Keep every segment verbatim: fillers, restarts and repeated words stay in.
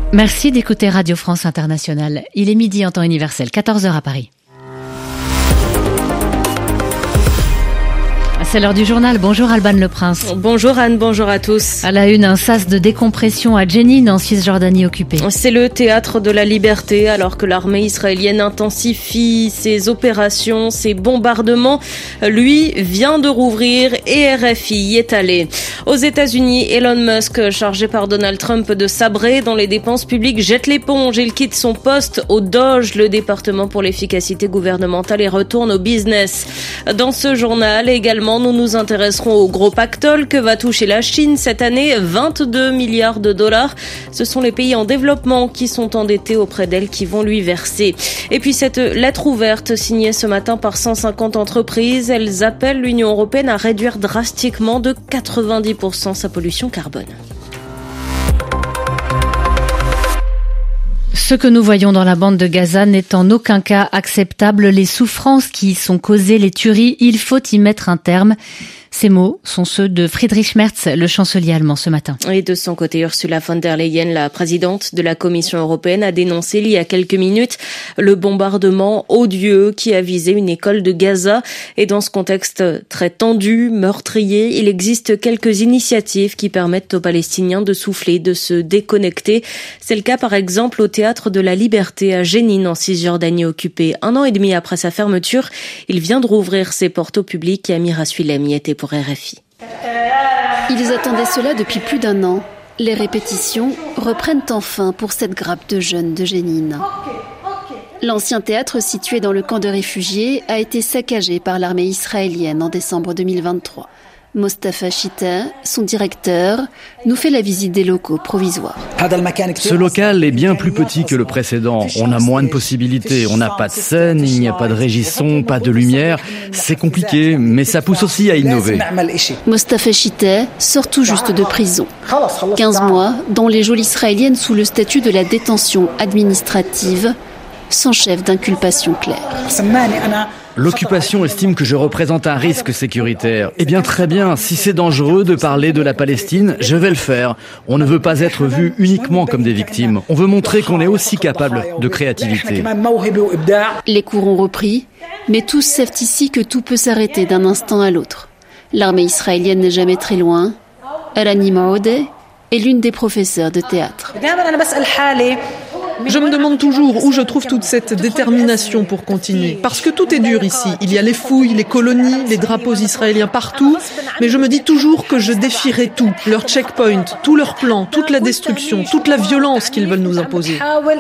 Merci d'écouter Radio France Internationale. Il est midi en temps universel, quatorze heures à Paris. C'est l'heure du journal. Bonjour Alban Le Prince. Bonjour Anne, bonjour à tous. À la une, un sas de décompression à Jenin en Cisjordanie occupée. C'est le théâtre de la liberté alors que l'armée israélienne intensifie ses opérations, ses bombardements. Lui vient de rouvrir et R F I y est allé. Aux États-Unis, Elon Musk, chargé par Donald Trump de sabrer dans les dépenses publiques, jette l'éponge. Il quitte son poste au Doge, le département pour l'efficacité gouvernementale, et retourne au business. Dans ce journal également, nous nous intéresserons au gros pactole que va toucher la Chine cette année, vingt-deux milliards de dollars. Ce sont les pays en développement qui sont endettés auprès d'elle qui vont lui verser. Et puis cette lettre ouverte signée ce matin par cent cinquante entreprises, elles appellent l'Union européenne à réduire drastiquement de quatre-vingt-dix pour cent sa pollution carbone. Ce que nous voyons dans la bande de Gaza n'est en aucun cas acceptable. Les souffrances qui y sont causées, les tueries, il faut y mettre un terme. Ces mots sont ceux de Friedrich Merz, le chancelier allemand, ce matin. Et de son côté, Ursula von der Leyen, la présidente de la Commission européenne, a dénoncé il y a quelques minutes le bombardement odieux qui a visé une école de Gaza. Et dans ce contexte très tendu, meurtrier, il existe quelques initiatives qui permettent aux Palestiniens de souffler, de se déconnecter. C'est le cas par exemple au Théâtre de la Liberté à Jenin, en Cisjordanie occupée. Un an et demi après sa fermeture, il vient de rouvrir ses portes au public et Amira Suilem y était pour R F I. Ils attendaient cela depuis plus d'un an. Les répétitions reprennent enfin pour cette grappe de jeunes de Jenin. L'ancien théâtre situé dans le camp de réfugiés a été saccagé par l'armée israélienne en décembre deux mille vingt-trois. Mostafa Chita, son directeur, nous fait la visite des locaux provisoires. Ce local est bien plus petit que le précédent. On a moins de possibilités. On n'a pas de scène, il n'y a pas de régisson, pas de lumière. C'est compliqué, mais ça pousse aussi à innover. Mostafa Chita sort tout juste de prison. quinze mois dans les geôles israéliennes sous le statut de la détention administrative, sans chef d'inculpation clair. L'occupation estime que je représente un risque sécuritaire. Eh bien très bien, si c'est dangereux de parler de la Palestine, je vais le faire. On ne veut pas être vu uniquement comme des victimes. On veut montrer qu'on est aussi capable de créativité. Les cours ont repris, mais tous savent ici que tout peut s'arrêter d'un instant à l'autre. L'armée israélienne n'est jamais très loin. Alani Maodeh est l'une des professeurs de théâtre. Je me demande toujours où je trouve toute cette détermination pour continuer. Parce que tout est dur ici. Il y a les fouilles, les colonies, les drapeaux israéliens partout. Mais je me dis toujours que je défierai tout. Leur checkpoint, tout leur plan, toute la destruction, toute la violence qu'ils veulent nous imposer.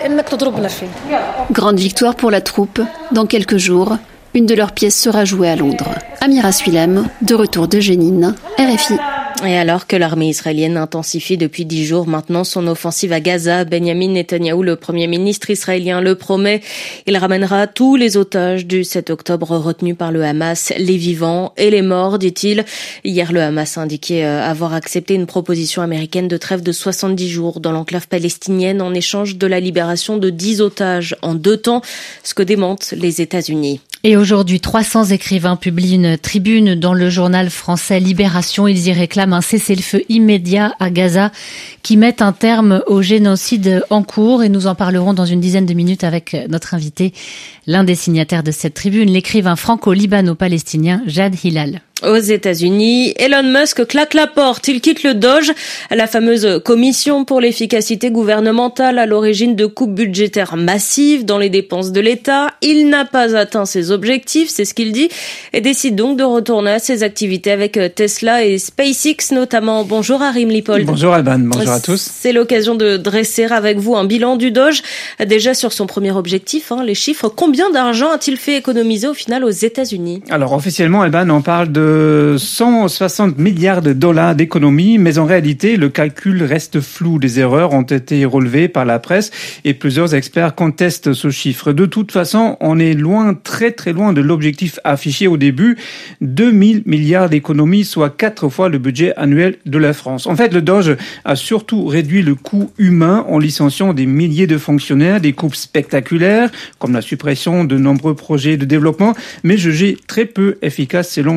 Grande victoire pour la troupe. Dans quelques jours, une de leurs pièces sera jouée à Londres. Amira Suilem, de retour de Jenin, R F I. Et alors que l'armée israélienne intensifie depuis dix jours maintenant son offensive à Gaza, Benjamin Netanyahou, le premier ministre israélien, le promet. Il ramènera tous les otages du sept octobre retenus par le Hamas, les vivants et les morts, dit-il. Hier, le Hamas a indiqué avoir accepté une proposition américaine de trêve de soixante-dix jours dans l'enclave palestinienne en échange de la libération de dix otages en deux temps, ce que démentent les États-Unis. Et aujourd'hui, trois cents écrivains publient une tribune dans le journal français Libération. Ils y réclament un cessez-le-feu immédiat à Gaza qui mette un terme au génocide en cours. Et nous en parlerons dans une dizaine de minutes avec notre invité, l'un des signataires de cette tribune, l'écrivain franco-libano-palestinien Jad Hilal. Aux États-Unis, Elon Musk claque la porte. Il quitte le Doge, la fameuse commission pour l'efficacité gouvernementale à l'origine de coupes budgétaires massives dans les dépenses de l'État. Il n'a pas atteint ses objectifs, c'est ce qu'il dit, et décide donc de retourner à ses activités avec Tesla et SpaceX notamment. Bonjour Arim Lipold. Bonjour Alban, bonjour à tous. C'est l'occasion de dresser avec vous un bilan du Doge. Déjà sur son premier objectif, hein, les chiffres. Combien d'argent a-t-il fait économiser au final aux États-Unis ? Alors officiellement, Alban, on parle de cent soixante milliards de dollars d'économies, mais en réalité, le calcul reste flou. Des erreurs ont été relevées par la presse et plusieurs experts contestent ce chiffre. De toute façon, on est loin, très très loin de l'objectif affiché au début, deux mille milliards d'économies, soit quatre fois le budget annuel de la France. En fait, le Doge a surtout réduit le coût humain en licenciant des milliers de fonctionnaires, des coupes spectaculaires, comme la suppression de nombreux projets de développement, mais jugés très peu efficaces selon le site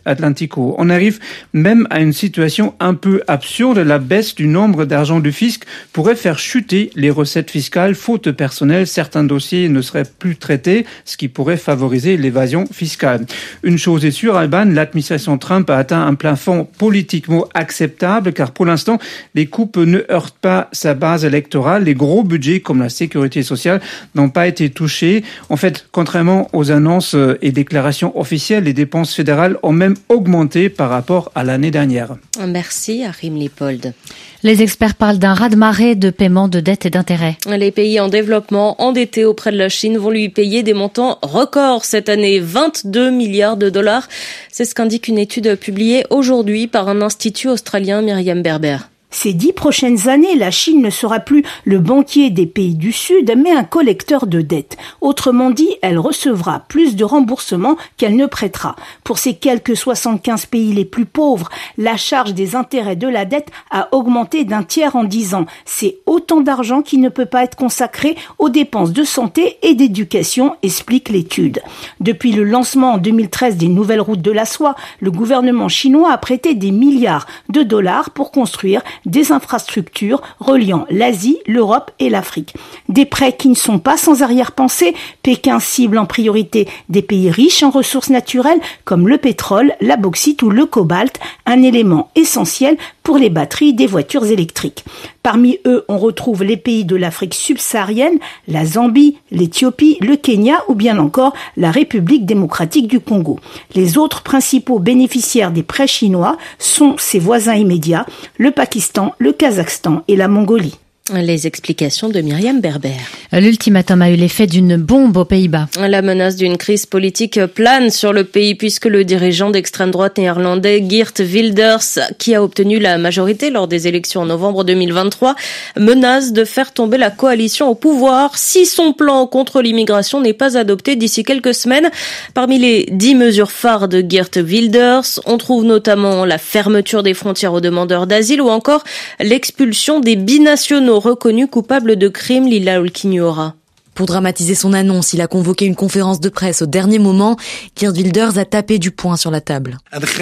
Atlantico. On arrive même à une situation un peu absurde. La baisse du nombre d'argent du fisc pourrait faire chuter les recettes fiscales. Faute de personnel, certains dossiers ne seraient plus traités, ce qui pourrait favoriser l'évasion fiscale. Une chose est sûre, Alban, l'administration Trump a atteint un plafond politiquement acceptable, car pour l'instant, les coupes ne heurtent pas sa base électorale. Les gros budgets, comme la sécurité sociale, n'ont pas été touchés. En fait, contrairement aux annonces et déclarations officielles, les dépenses fédérales ont même augmenté par rapport à l'année dernière. Merci, Arim Lipold. Les experts parlent d'un raz-de-marée de paiement de dettes et d'intérêts. Les pays en développement endettés auprès de la Chine vont lui payer des montants records cette année, vingt-deux milliards de dollars. C'est ce qu'indique une étude publiée aujourd'hui par un institut australien, Myriam Berber. Ces dix prochaines années, la Chine ne sera plus le banquier des pays du Sud, mais un collecteur de dettes. Autrement dit, elle recevra plus de remboursements qu'elle ne prêtera. Pour ces quelques soixante-quinze pays les plus pauvres, la charge des intérêts de la dette a augmenté d'un tiers en dix ans. C'est autant d'argent qui ne peut pas être consacré aux dépenses de santé et d'éducation, explique l'étude. Depuis le lancement en deux mille treize des nouvelles routes de la soie, le gouvernement chinois a prêté des milliards de dollars pour construire des infrastructures reliant l'Asie, l'Europe et l'Afrique. Des prêts qui ne sont pas sans arrière-pensée. Pékin cible en priorité des pays riches en ressources naturelles comme le pétrole, la bauxite ou le cobalt, un élément essentiel pour les batteries des voitures électriques. Parmi eux, on retrouve les pays de l'Afrique subsaharienne, la Zambie, l'Éthiopie, le Kenya ou bien encore la République démocratique du Congo. Les autres principaux bénéficiaires des prêts chinois sont ses voisins immédiats, le Pakistan, le Kazakhstan et la Mongolie. Les explications de Myriam Berber. L'ultimatum a eu l'effet d'une bombe aux Pays-Bas. La menace d'une crise politique plane sur le pays puisque le dirigeant d'extrême droite néerlandais Geert Wilders, qui a obtenu la majorité lors des élections en novembre deux mille vingt-trois, menace de faire tomber la coalition au pouvoir si son plan contre l'immigration n'est pas adopté d'ici quelques semaines. Parmi les dix mesures phares de Geert Wilders, on trouve notamment la fermeture des frontières aux demandeurs d'asile ou encore l'expulsion des binationaux reconnu coupable de crimes. Lila Olkinuora. Pour dramatiser son annonce, il a convoqué une conférence de presse au dernier moment. Geert Wilders a tapé du poing sur la table.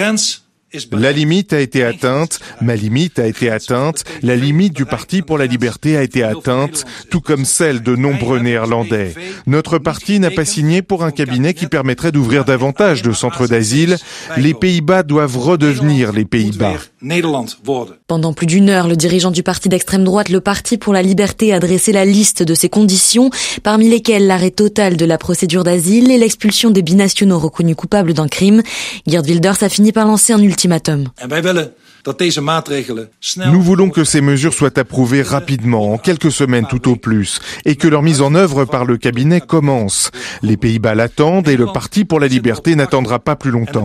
La limite a été atteinte, ma limite a été atteinte, la limite du Parti pour la liberté a été atteinte, tout comme celle de nombreux Néerlandais. Notre parti n'a pas signé pour un cabinet qui permettrait d'ouvrir davantage de centres d'asile. Les Pays-Bas doivent redevenir les Pays-Bas. Pendant plus d'une heure, le dirigeant du parti d'extrême droite, le Parti pour la liberté, a dressé la liste de ses conditions, parmi lesquelles l'arrêt total de la procédure d'asile et l'expulsion des binationaux reconnus coupables d'un crime. Geert Wilders a fini par lancer un ultimatum. Nous voulons que ces mesures soient approuvées rapidement, en quelques semaines tout au plus, et que leur mise en œuvre par le cabinet commence. Les Pays-Bas l'attendent et le Parti pour la liberté n'attendra pas plus longtemps.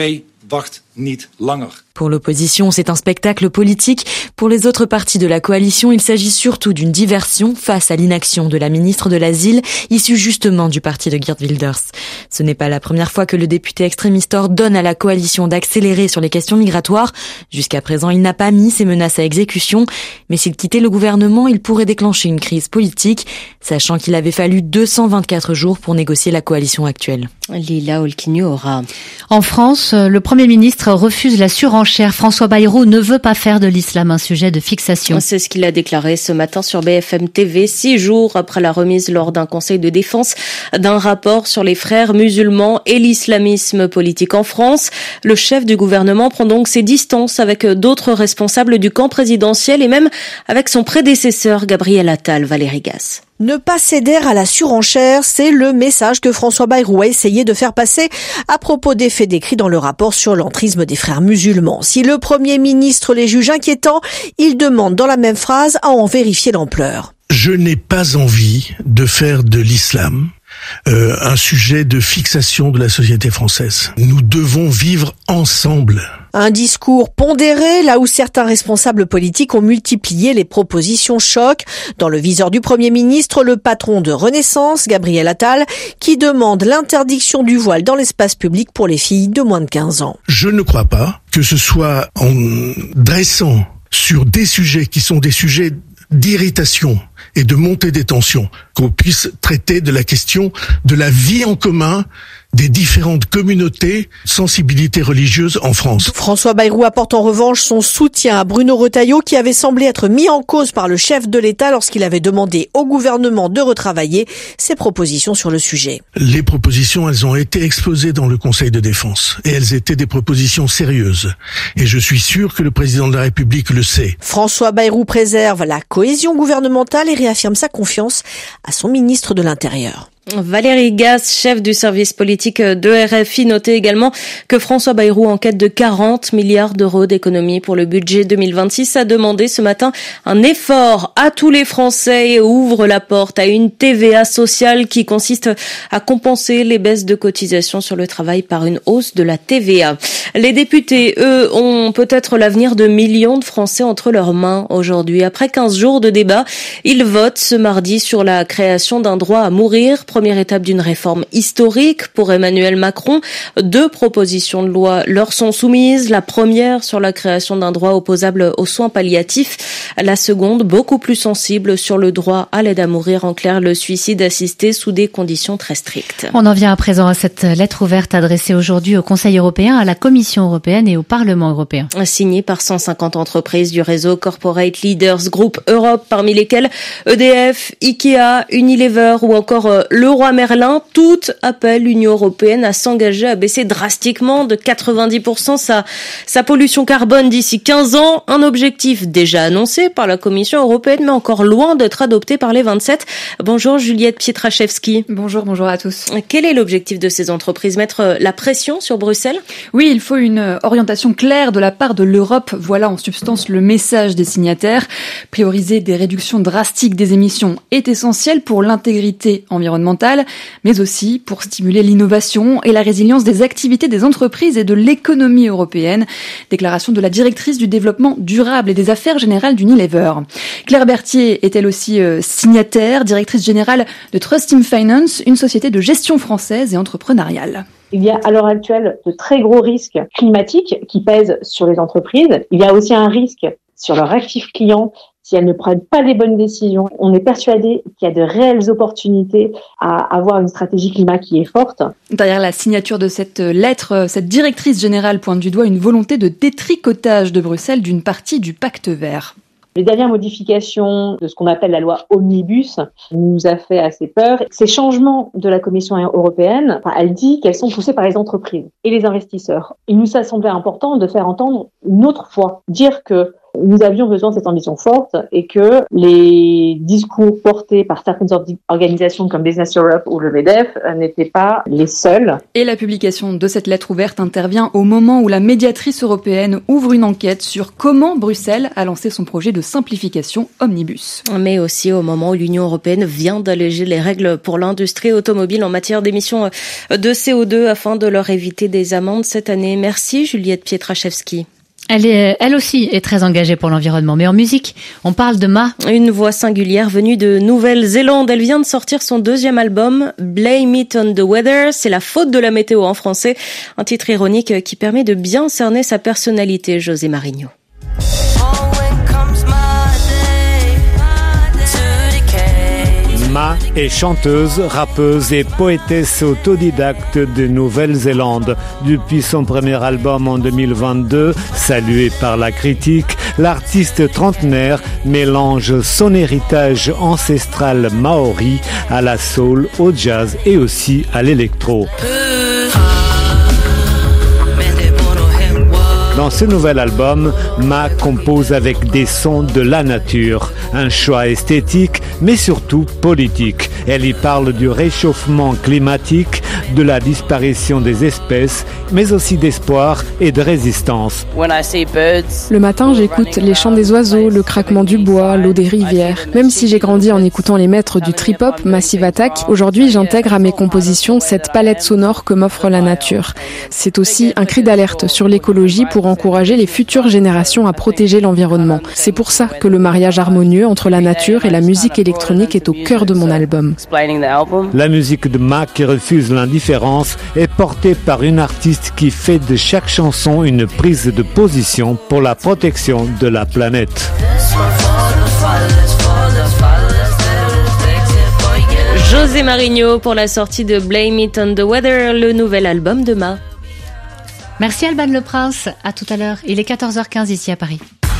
Pour l'opposition, c'est un spectacle politique. Pour les autres partis de la coalition, il s'agit surtout d'une diversion face à l'inaction de la ministre de l'Asile, issue justement du parti de Geert Wilders. Ce n'est pas la première fois que le député extrémiste ordonne à la coalition d'accélérer sur les questions migratoires. Jusqu'à présent, il n'a pas mis ses menaces à exécution. Mais s'il quittait le gouvernement, il pourrait déclencher une crise politique, sachant qu'il avait fallu deux cent vingt-quatre jours pour négocier la coalition actuelle. Lila Olkinuora. En France, le Premier ministre refuse la surenchère. François Bayrou ne veut pas faire de l'islam un sujet de fixation. C'est ce qu'il a déclaré ce matin sur B F M T V, six jours après la remise lors d'un conseil de défense d'un rapport sur les frères musulmans et l'islamisme politique en France. Le chef du gouvernement prend donc ses distances avec d'autres responsables du camp présidentiel et même avec son prédécesseur Gabriel Attal. Valérie Gasse. Ne pas céder à la surenchère, c'est le message que François Bayrou a essayé de faire passer à propos des faits décrits dans le rapport sur l'entrisme des frères musulmans. Si le Premier ministre les juge inquiétants, il demande dans la même phrase à en vérifier l'ampleur. Je n'ai pas envie de faire de l'islam euh, un sujet de fixation de la société française. Nous devons vivre ensemble. Un discours pondéré, là où certains responsables politiques ont multiplié les propositions choc. Dans le viseur du Premier ministre, le patron de Renaissance, Gabriel Attal, qui demande l'interdiction du voile dans l'espace public pour les filles de moins de quinze ans. Je ne crois pas que ce soit en dressant sur des sujets qui sont des sujets d'irritation et de montée des tensions qu'on puisse traiter de la question de la vie en commun des différentes communautés, sensibilités religieuses en France. François Bayrou apporte en revanche son soutien à Bruno Retailleau qui avait semblé être mis en cause par le chef de l'État lorsqu'il avait demandé au gouvernement de retravailler ses propositions sur le sujet. Les propositions, elles ont été exposées dans le Conseil de défense et elles étaient des propositions sérieuses. Et je suis sûr que le président de la République le sait. François Bayrou préserve la cohésion gouvernementale et réaffirme sa confiance à son ministre de l'Intérieur. Valérie Gasse, chef du service politique de R F I, notait également que François Bayrou, en quête de quarante milliards d'euros d'économies pour le budget deux mille vingt-six, a demandé ce matin un effort à tous les Français et ouvre la porte à une T V A sociale qui consiste à compenser les baisses de cotisations sur le travail par une hausse de la T V A. Les députés, eux, ont peut-être l'avenir de millions de Français entre leurs mains aujourd'hui. Après quinze jours de débat, ils votent ce mardi sur la création d'un droit à mourir. Première étape d'une réforme historique pour Emmanuel Macron. Deux propositions de loi leur sont soumises. La première sur la création d'un droit opposable aux soins palliatifs. La seconde, beaucoup plus sensible, sur le droit à l'aide à mourir. En clair, le suicide assisté sous des conditions très strictes. On en vient à présent à cette lettre ouverte adressée aujourd'hui au Conseil européen, à la Commission européenne et au Parlement européen. Signée par cent cinquante entreprises du réseau Corporate Leaders Group Europe, parmi lesquelles E D F, Ikea, Unilever ou encore Leroy Merlin, toutes appellent l'Union européenne à s'engager à baisser drastiquement de quatre-vingt-dix pour cent sa, sa pollution carbone d'ici quinze ans. Un objectif déjà annoncé par la Commission européenne, mais encore loin d'être adopté par les vingt-sept. Bonjour Juliette Pietraszewski. Bonjour, bonjour à tous. Quel est l'objectif de ces entreprises? Mettre la pression sur Bruxelles? Oui, il faut une orientation claire de la part de l'Europe. Voilà en substance le message des signataires. Prioriser des réductions drastiques des émissions est essentiel pour l'intégrité environnementale, mais aussi pour stimuler l'innovation et la résilience des activités des entreprises et de l'économie européenne. Déclaration de la directrice du développement durable et des affaires générales d'Unilever. Claire Berthier est elle aussi signataire, directrice générale de Trust Team Finance, une société de gestion française et entrepreneuriale. Il y a à l'heure actuelle de très gros risques climatiques qui pèsent sur les entreprises. Il y a aussi un risque sur leurs actifs clients si elles ne prennent pas les bonnes décisions. On est persuadé qu'il y a de réelles opportunités à avoir une stratégie climat qui est forte. Derrière la signature de cette lettre, cette directrice générale pointe du doigt une volonté de détricotage de Bruxelles d'une partie du pacte vert. Les dernières modifications de ce qu'on appelle la loi Omnibus nous a fait assez peur. Ces changements de la Commission européenne, enfin, elle dit qu'elles sont poussées par les entreprises et les investisseurs. Il nous a semblé important de faire entendre une autre fois, dire que nous avions besoin de cette ambition forte et que les discours portés par certaines organisations comme Business Europe ou le MEDEF n'étaient pas les seuls. Et la publication de cette lettre ouverte intervient au moment où la médiatrice européenne ouvre une enquête sur comment Bruxelles a lancé son projet de simplification Omnibus. Mais aussi au moment où l'Union européenne vient d'alléger les règles pour l'industrie automobile en matière d'émissions de C O deux afin de leur éviter des amendes cette année. Merci Juliette Pietraszewski. Elle est, elle aussi est très engagée pour l'environnement. Mais en musique, on parle de Ma. Une voix singulière venue de Nouvelle-Zélande. Elle vient de sortir son deuxième album, Blame It on the Weather. C'est la faute de la météo en français. Un titre ironique qui permet de bien cerner sa personnalité, José Marigno. Ma est chanteuse, rappeuse et poétesse autodidacte de Nouvelle-Zélande. Depuis son premier album en deux mille vingt-deux, salué par la critique, l'artiste trentenaire mélange son héritage ancestral maori à la soul, au jazz et aussi à l'électro. Dans ce nouvel album, Ma compose avec des sons de la nature, un choix esthétique mais surtout politique. Elle y parle du réchauffement climatique, de la disparition des espèces, mais aussi d'espoir et de résistance. Le matin, j'écoute les chants des oiseaux, le craquement du bois, l'eau des rivières. Même si j'ai grandi en écoutant les maîtres du trip-hop, Massive Attack, aujourd'hui j'intègre à mes compositions cette palette sonore que m'offre la nature. C'est aussi un cri d'alerte sur l'écologie pour encourager les futures générations à protéger l'environnement. C'est pour ça que le mariage harmonieux entre la nature et la musique électronique est au cœur de mon album. La musique de Ma, qui refuse l'indifférence, est portée par une artiste qui fait de chaque chanson une prise de position pour la protection de la planète. José Mourinho pour la sortie de Blame It on the Weather, le nouvel album de Ma. Merci Alban Le Prince, à tout à l'heure. Il est quatorze heures quinze ici à Paris.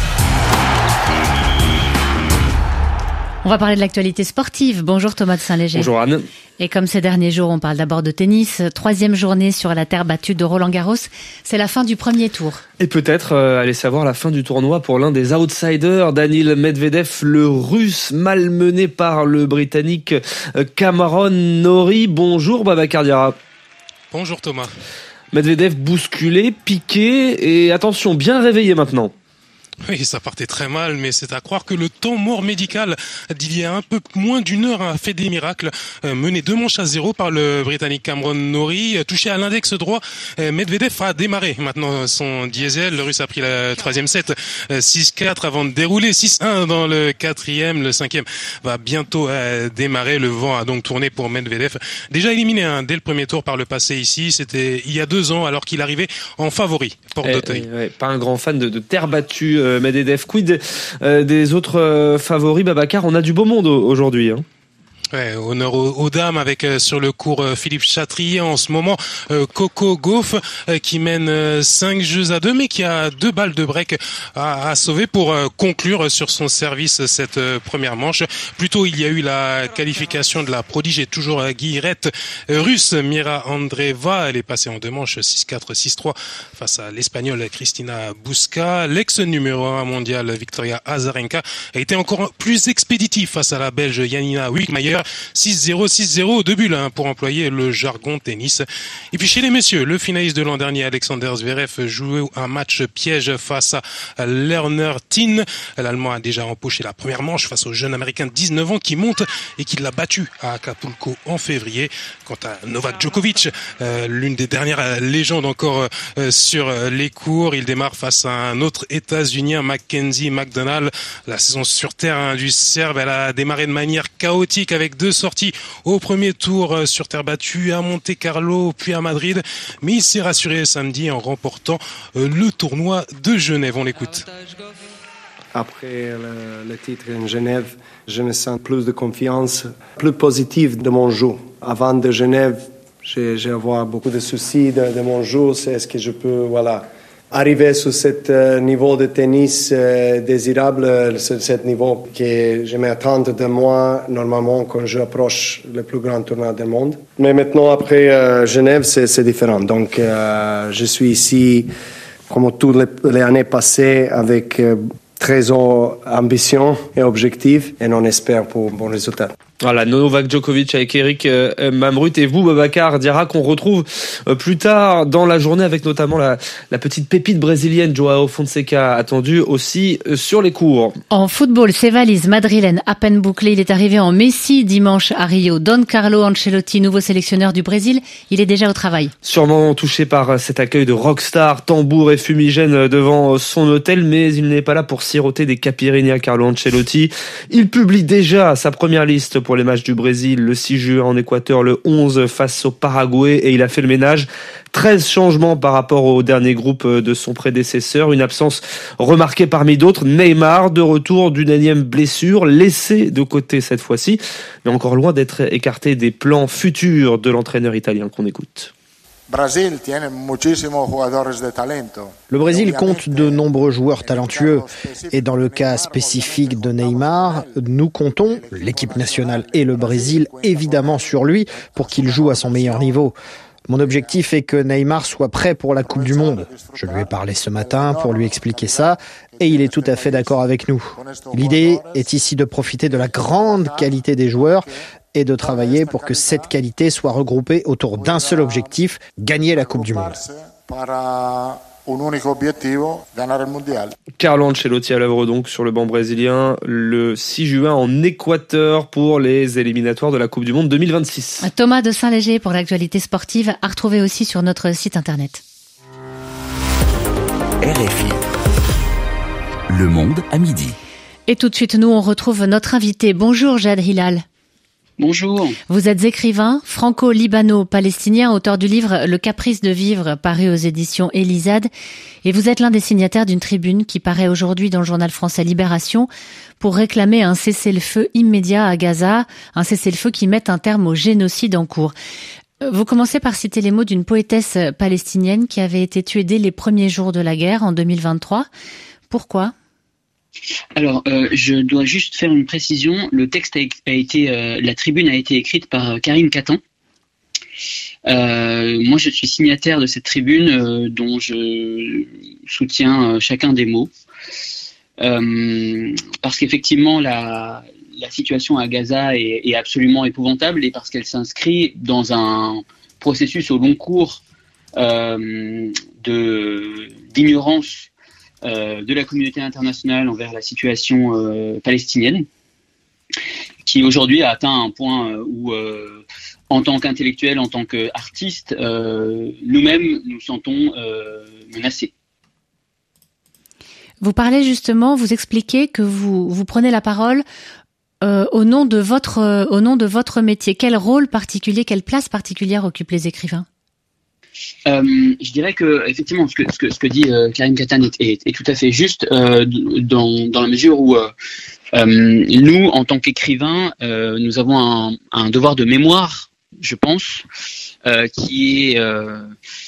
On va parler de l'actualité sportive. Bonjour Thomas de Saint-Léger. Bonjour Anne. Et comme ces derniers jours, on parle d'abord de tennis. Troisième journée sur la terre battue de Roland-Garros. C'est la fin du premier tour. Et peut-être, euh, allez savoir, la fin du tournoi pour l'un des outsiders, Daniil Medvedev, le Russe, malmené par le Britannique Cameron Norrie. Bonjour Babacar Diarra. Bonjour Thomas. Medvedev bousculé, piqué et attention, bien réveillé maintenant. Oui, ça partait très mal, mais c'est à croire que le temps mort médical d'il y a un peu moins d'une heure a fait des miracles. Euh, mené deux manches à zéro par le Britannique Cameron Norrie, touché à l'index droit, euh, Medvedev a démarré maintenant son diesel. Le Russe a pris le troisième set, euh, six quatre avant de dérouler, six un dans le quatrième. Le cinquième va bientôt euh, démarrer. Le vent a donc tourné pour Medvedev. Déjà éliminé hein, dès le premier tour par le passé ici, c'était il y a deux ans alors qu'il arrivait en favori, Porte eh, d'Auteuil. Eh, ouais, pas un grand fan de, de terre battue. Euh, Medvedev, quid euh, des autres euh, favoris, Babacar? On a du beau monde aujourd'hui. Hein. Ouais, honneur aux, aux dames avec euh, sur le court euh, Philippe Chatrier en ce moment euh, Coco Gauff euh, qui mène euh, cinq jeux à deux mais qui a deux balles de break à, à sauver pour euh, conclure sur son service cette euh, première manche. Plus tôt il y a eu la qualification de la prodige et toujours euh, guillerette euh, russe Mira Andreeva. Elle est passée en deux manches six quatre six trois face à l'espagnole Kristina Buska. L'ex numéro un mondial Victoria Azarenka a été encore plus expéditif face à la belge Janina Wickmayer. six zéro, six zéro au début là, pour employer le jargon tennis. Et puis chez les messieurs, le finaliste de l'an dernier, Alexander Zverev, jouait un match piège face à Lerner Tin. L'Allemand a déjà empoché la première manche face au jeune Américain de dix-neuf ans qui monte et qui l'a battu à Acapulco en février. Quant à Novak Djokovic, euh, l'une des dernières légendes encore euh, sur les courts, il démarre face à un autre États-Unien, Mackenzie McDonald. La saison sur terre hein, du Serbe, elle a démarré de manière chaotique avec deux sorties au premier tour sur terre battue à Monte-Carlo puis à Madrid, mais il s'est rassuré samedi en remportant le tournoi de Genève. On l'écoute. Après le, le titre en Genève, je me sens plus de confiance, plus positive de mon jeu. Avant de Genève, j'ai, j'ai avoir beaucoup de soucis de, de mon jeu. C'est est-ce que je peux, voilà, arriver sur ce niveau de tennis euh, désirable, ce, ce niveau que je m'attends de moi normalement quand je approche le plus grand tournoi du monde. Mais maintenant, après euh, Genève, c'est, c'est différent. Donc, euh, je suis ici, comme toutes les, les années passées, avec euh, très haute ambition et objectif, et on espère pour un bon résultat. Voilà, Novak Djokovic avec Eric euh, Mamrut et vous, Babacar Diarra, qu'on retrouve euh, plus tard dans la journée avec notamment la, la petite pépite brésilienne Joao Fonseca, attendue aussi euh, sur les cours. En football, ses valises madrilènes à peine bouclées. Il est arrivé en Messi dimanche à Rio. Don Carlo Ancelotti, nouveau sélectionneur du Brésil, il est déjà au travail. Sûrement touché par cet accueil de rockstar, tambour et fumigène devant son hôtel, mais il n'est pas là pour siroter des caipirinhas à Carlo Ancelotti. Il publie déjà sa première liste pour pour les matchs du Brésil le six juin en Équateur, le onze face au Paraguay, et il a fait le ménage. treize changements par rapport au dernier groupe de son prédécesseur, une absence remarquée parmi d'autres. Neymar de retour d'une énième blessure, laissé de côté cette fois-ci, mais encore loin d'être écarté des plans futurs de l'entraîneur italien qu'on écoute. Le Brésil compte de nombreux joueurs talentueux et dans le cas spécifique de Neymar, nous comptons, l'équipe nationale et le Brésil, évidemment sur lui pour qu'il joue à son meilleur niveau. Mon objectif est que Neymar soit prêt pour la Coupe du Monde. Je lui ai parlé ce matin pour lui expliquer ça et il est tout à fait d'accord avec nous. L'idée est ici de profiter de la grande qualité des joueurs et de travailler pour que cette qualité soit regroupée autour d'un seul objectif, gagner la Coupe du Monde. Carlo Ancelotti à l'œuvre donc sur le banc brésilien le six juin en Équateur pour les éliminatoires de la Coupe du Monde deux mille vingt-six. Thomas de Saint-Léger pour l'actualité sportive, à retrouver aussi sur notre site internet. R F I. Le monde à midi. Et tout de suite, nous, on retrouve notre invité. Bonjour Jad Hilal. Bonjour. Vous êtes écrivain franco-libano-palestinien, auteur du livre Le Caprice de vivre, paru aux éditions Elisade. Et vous êtes l'un des signataires d'une tribune qui paraît aujourd'hui dans le journal français Libération pour réclamer un cessez-le-feu immédiat à Gaza, un cessez-le-feu qui mette un terme au génocide en cours. Vous commencez par citer les mots d'une poétesse palestinienne qui avait été tuée dès les premiers jours de la guerre en deux mille vingt-trois. Pourquoi ? Alors, euh, je dois juste faire une précision. Le texte a, a été, euh, la tribune a été écrite par Karim Katan. Euh, moi, je suis signataire de cette tribune euh, dont je soutiens euh, chacun des mots. Euh, parce qu'effectivement, la, la situation à Gaza est, est absolument épouvantable et parce qu'elle s'inscrit dans un processus au long cours euh, de, d'ignorance euh, de la communauté internationale envers la situation euh, palestinienne, qui aujourd'hui a atteint un point où, euh, en tant qu'intellectuels, en tant qu'artistes, euh, nous-mêmes nous sentons euh, menacés. Vous parlez justement, vous expliquez que vous, vous prenez la parole euh, au nom de votre, euh, au nom de votre métier. Quel rôle particulier, quelle place particulière occupent les écrivains ? Euh, je dirais que effectivement, ce que ce que, ce que dit euh, Karim Katan est, est, est tout à fait juste euh, dans dans la mesure où euh, euh, nous, en tant qu'écrivains, euh, nous avons un, un devoir de mémoire, je pense, euh, qui est euh,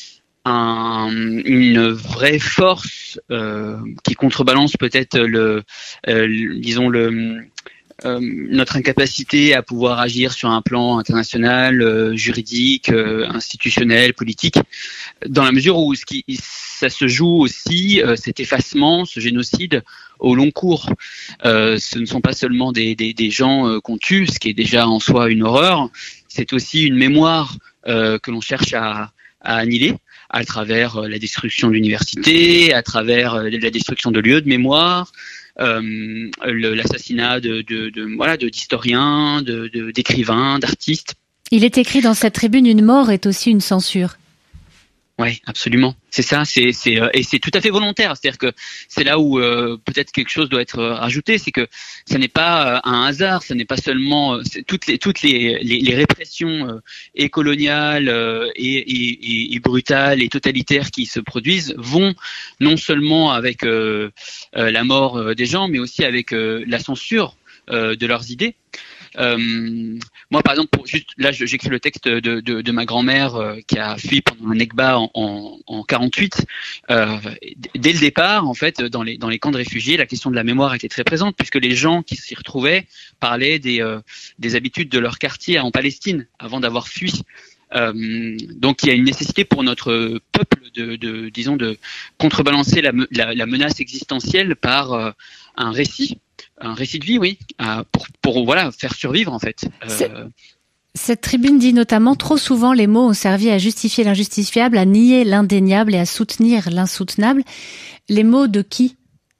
un, une vraie force euh, qui contrebalance peut-être le, euh, le disons le Euh, notre incapacité à pouvoir agir sur un plan international, euh, juridique, euh, institutionnel, politique, dans la mesure où ce qui, ça se joue aussi, euh, cet effacement, ce génocide au long cours. Euh, ce ne sont pas seulement des, des, des gens euh, qu'on tue, ce qui est déjà en soi une horreur, c'est aussi une mémoire euh, que l'on cherche à, à annihiler à travers euh, la destruction d'universités, à travers euh, la destruction de lieux de mémoire, Euh, le, l'assassinat de, de, de voilà de d'historiens, de, de d'écrivains, d'artistes. Il est écrit dans cette tribune, une mort est aussi une censure. Oui, absolument. C'est ça, c'est c'est euh, et c'est tout à fait volontaire. C'est-à-dire que c'est là où euh, peut-être quelque chose doit être rajouté, c'est que ça n'est pas euh, un hasard, ça n'est pas seulement c'est toutes les toutes les les, les répressions euh, et coloniales euh, et, et, et brutales et totalitaires qui se produisent vont non seulement avec euh, euh, la mort des gens, mais aussi avec euh, la censure euh, de leurs idées. Euh, moi, par exemple, pour, juste là, je, j'écris le texte de, de, de ma grand-mère euh, qui a fui pendant le Nekba en, en, en quarante-huit. Euh, dès le départ, en fait, dans les dans les camps de réfugiés, la question de la mémoire était très présente puisque les gens qui s'y retrouvaient parlaient des euh, des habitudes de leur quartier en Palestine avant d'avoir fui. Euh, donc, il y a une nécessité pour notre peuple de, de disons, de contrebalancer la, la, la menace existentielle par euh, un récit. Un récit de vie, oui, pour, pour voilà, faire survivre en fait. Euh... Cette tribune dit notamment, trop souvent les mots ont servi à justifier l'injustifiable, à nier l'indéniable et à soutenir l'insoutenable. Les mots de qui ?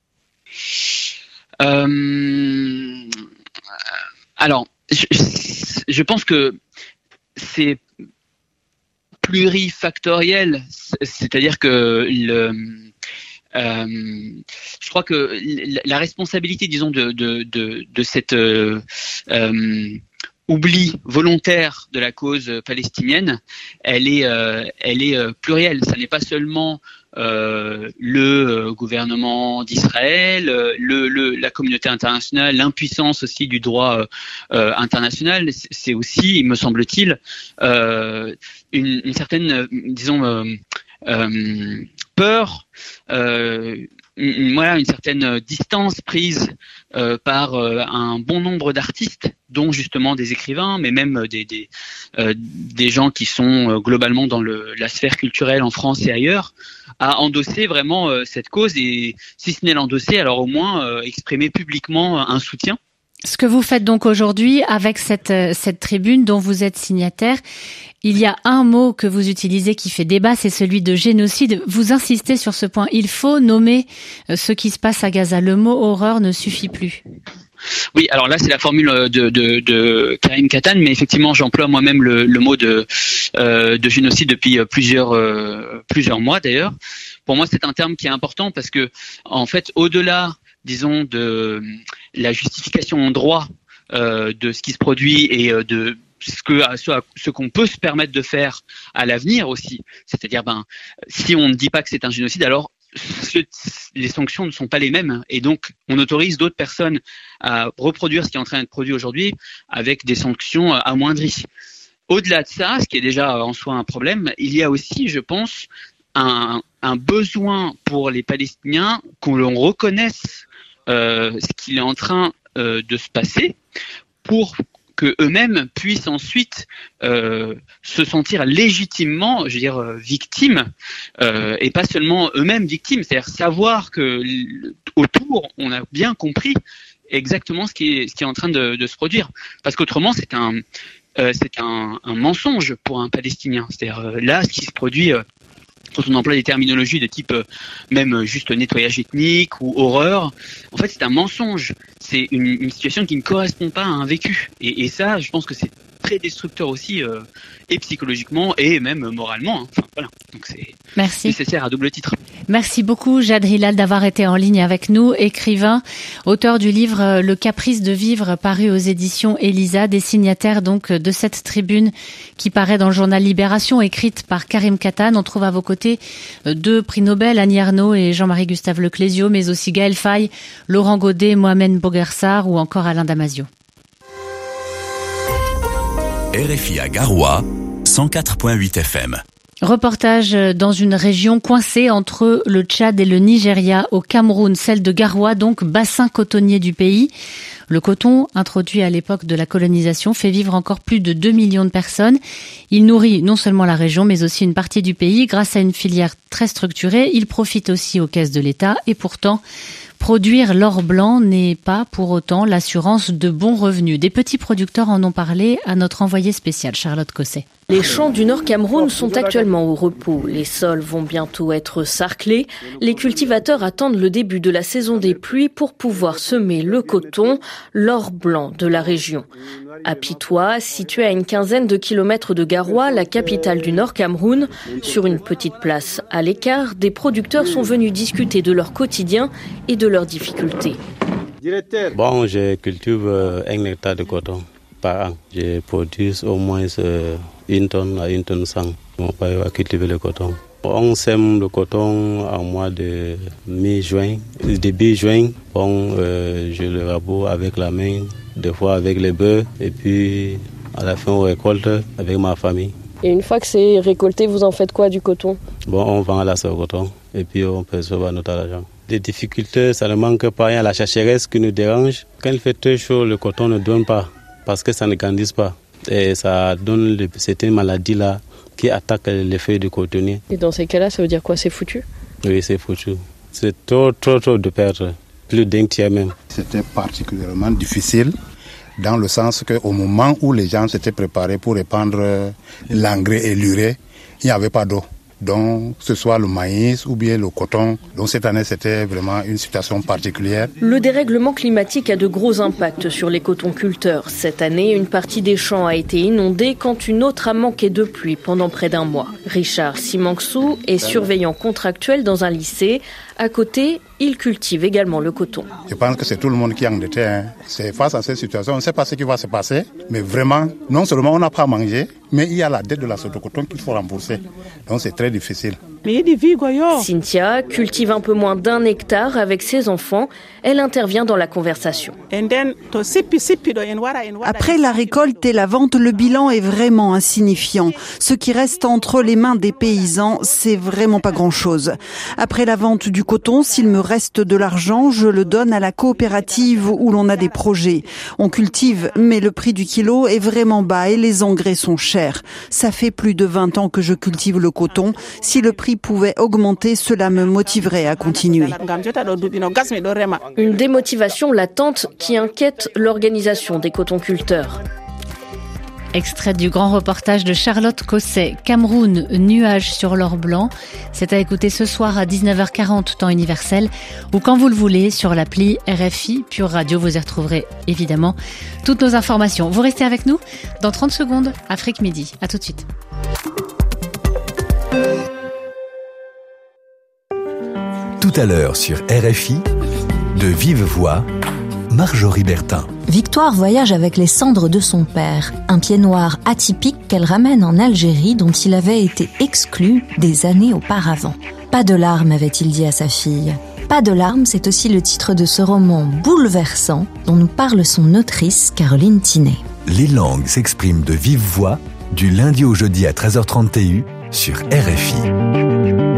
euh... Alors, je, je pense que c'est plurifactoriel, c'est-à-dire que le... Euh, je crois que la responsabilité, disons, de de de, de cette euh, euh, oubli volontaire de la cause palestinienne, elle est euh, elle est plurielle. Ça n'est pas seulement euh, le gouvernement d'Israël, le, le la communauté internationale, l'impuissance aussi du droit euh, international. C'est aussi, il me semble-t-il, euh, une, une certaine, disons. Euh, euh, peur, euh, une, voilà, une certaine distance prise euh, par euh, un bon nombre d'artistes, dont justement des écrivains, mais même des des, euh, des gens qui sont euh, globalement dans le, la sphère culturelle en France et ailleurs, à endosser vraiment euh, cette cause et si ce n'est l'endosser, alors au moins euh, exprimer publiquement un soutien. Ce que vous faites donc aujourd'hui avec cette cette tribune dont vous êtes signataire, il y a un mot que vous utilisez qui fait débat, c'est celui de génocide. Vous insistez sur ce point. Il faut nommer ce qui se passe à Gaza. Le mot horreur ne suffit plus. Oui, alors là c'est la formule de, de, de Karim Katan, mais effectivement j'emploie moi-même le, le mot de, euh, de génocide depuis plusieurs euh, plusieurs mois d'ailleurs. Pour moi c'est un terme qui est important parce que en fait au-delà, disons, de la justification en droit euh, de ce qui se produit et euh, de ce que ce, ce qu'on peut se permettre de faire à l'avenir aussi. C'est-à-dire, ben, si on ne dit pas que c'est un génocide, alors ce, les sanctions ne sont pas les mêmes. Et donc, on autorise d'autres personnes à reproduire ce qui est en train d'être produit aujourd'hui avec des sanctions amoindries. Au-delà de ça, ce qui est déjà en soi un problème, il y a aussi, je pense, un, un besoin pour les Palestiniens qu'on l'on reconnaisse euh, ce qu'il est en train euh, de se passer pour que eux-mêmes puissent ensuite euh, se sentir légitimement, je veux dire, euh, victimes, euh, et pas seulement eux-mêmes victimes, c'est-à-dire savoir que autour, on a bien compris exactement ce qui est, ce qui est en train de, de se produire. Parce qu'autrement, c'est un, euh, c'est un, un mensonge pour un Palestinien. C'est-à-dire euh, là, ce qui se produit, euh, quand on emploie des terminologies de type euh, même juste nettoyage ethnique ou horreur, en fait, c'est un mensonge. C'est une, une situation qui ne correspond pas à un vécu. Et, et ça, je pense que c'est très destructeur aussi, euh, et psychologiquement et même moralement. Hein. Enfin, voilà. Donc c'est Merci. nécessaire à double titre. Merci beaucoup Jad Hilal d'avoir été en ligne avec nous, écrivain, auteur du livre Le Caprice de vivre, paru aux éditions Elisa, des signataires donc de cette tribune qui paraît dans le journal Libération, écrite par Karim Katan. On trouve à vos côtés deux prix Nobel, Annie Ernaux et Jean-Marie Gustave Leclésio, mais aussi Gaël Faye, Laurent Godet, Mohamed Boguersar ou encore Alain Damasio. R F I à Garoua, cent quatre virgule huit F M. Reportage dans une région coincée entre le Tchad et le Nigeria, au Cameroun, celle de Garoua, donc bassin cotonnier du pays. Le coton, introduit à l'époque de la colonisation, fait vivre encore plus de deux millions de personnes. Il nourrit non seulement la région, mais aussi une partie du pays. Grâce à une filière très structurée, il profite aussi aux caisses de l'État. Et pourtant, produire l'or blanc n'est pas pour autant l'assurance de bons revenus. Des petits producteurs en ont parlé à notre envoyée spéciale, Charlotte Cosset. Les champs du Nord Cameroun sont actuellement au repos. Les sols vont bientôt être sarclés. Les cultivateurs attendent le début de la saison des pluies pour pouvoir semer le coton, l'or blanc de la région. À Pitois, situé à une quinzaine de kilomètres de Garoua, la capitale du Nord Cameroun, sur une petite place à l'écart, des producteurs sont venus discuter de leur quotidien et de leurs difficultés. Bon, je cultive un hectare de coton par an. Je produis au moins une tonne à une tonne cent. Mon père va cultiver le coton. On sème le coton en mois de mai-juin, début juin. Bon, euh, je le raboute avec la main, des fois avec les bœufs, et puis à la fin on récolte avec ma famille. Et une fois que c'est récolté, vous en faites quoi du coton? Bon, on vend la sauce coton et puis on perçoit notre argent. Les difficultés, ça ne manque pas, il y a la sécheresse qui nous dérange. Quand il fait très chaud, le coton ne donne pas parce que ça ne grandit pas. Et ça donne le, certaines maladies là qui attaquent les feuilles du cotonnier. Et dans ces cas-là, ça veut dire quoi? C'est foutu? Oui, c'est foutu. C'est trop, trop, trop de perdre. Plus d'un tiers même. C'était particulièrement difficile dans le sens qu'au moment où les gens s'étaient préparés pour répandre l'engrais et l'urée, il n'y avait pas d'eau. Donc, que ce soit le maïs ou bien le coton. Donc, cette année, c'était vraiment une situation particulière. Le dérèglement climatique a de gros impacts sur les cotonculteurs. Cette année, une partie des champs a été inondée quand une autre a manqué de pluie pendant près d'un mois. Richard Simanksou est surveillant contractuel dans un lycée. À côté, il cultive également le coton. Je pense que c'est tout le monde qui est endetté. Hein. C'est face à cette situation, on ne sait pas ce qui va se passer. Mais vraiment, non seulement on n'a pas à manger, mais il y a la dette de la sauce de coton qu'il faut rembourser. Donc c'est très difficile. Cynthia cultive un peu moins d'un hectare avec ses enfants. Elle intervient dans la conversation. Après la récolte et la vente, le bilan est vraiment insignifiant. Ce qui reste entre les mains des paysans, c'est vraiment pas grand-chose. Après la vente du coton, s'il me reste de l'argent, je le donne à la coopérative où l'on a des projets. On cultive, mais le prix du kilo est vraiment bas et les engrais sont chers. Ça fait plus de vingt ans que je cultive le coton. Si le prix pouvait augmenter, cela me motiverait à continuer. Une démotivation latente qui inquiète l'organisation des cotonculteurs. Extrait du grand reportage de Charlotte Cosset, Cameroun, nuages sur l'or blanc. C'est à écouter ce soir à dix-neuf heures quarante, temps universel, ou quand vous le voulez sur l'appli R F I Pure Radio. Vous y retrouverez évidemment toutes nos informations. Vous restez avec nous dans trente secondes, Afrique Midi. À tout de suite. Tout à l'heure sur R F I, de vive voix, Marjorie Bertin. Victoire voyage avec les cendres de son père, un pied noir atypique qu'elle ramène en Algérie dont il avait été exclu des années auparavant. Pas de larmes, avait-il dit à sa fille. Pas de larmes, c'est aussi le titre de ce roman bouleversant dont nous parle son autrice Caroline Tinet. Les langues s'expriment de vive voix du lundi au jeudi à treize heures trente T U sur R F I.